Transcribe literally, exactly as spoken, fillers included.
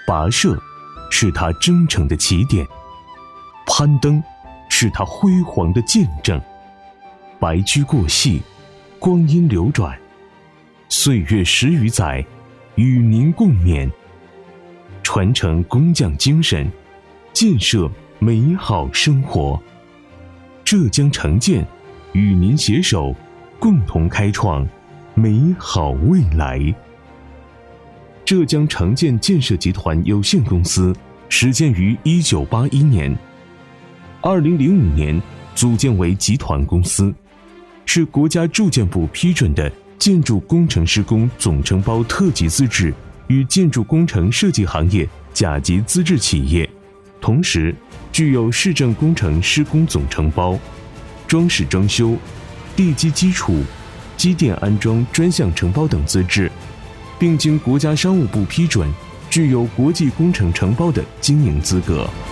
跋涉是他征程的起点，攀登是他辉煌的见证。白驹过隙，光阴流转，岁月十余载，与您共勉。传承工匠精神，建设美好生活。浙江城建与您携手，共同开创美好未来。浙江城建建设集团有限公司始建于一九八一年，二零零五年组建为集团公司，是国家住建部批准的建筑工程施工总承包特级资质与建筑工程设计行业甲级资质企业，同时具有市政工程施工总承包、装饰装修、地基基础、机电安装专项承包等资质，并经国家商务部批准，具有国际工程承包的经营资格。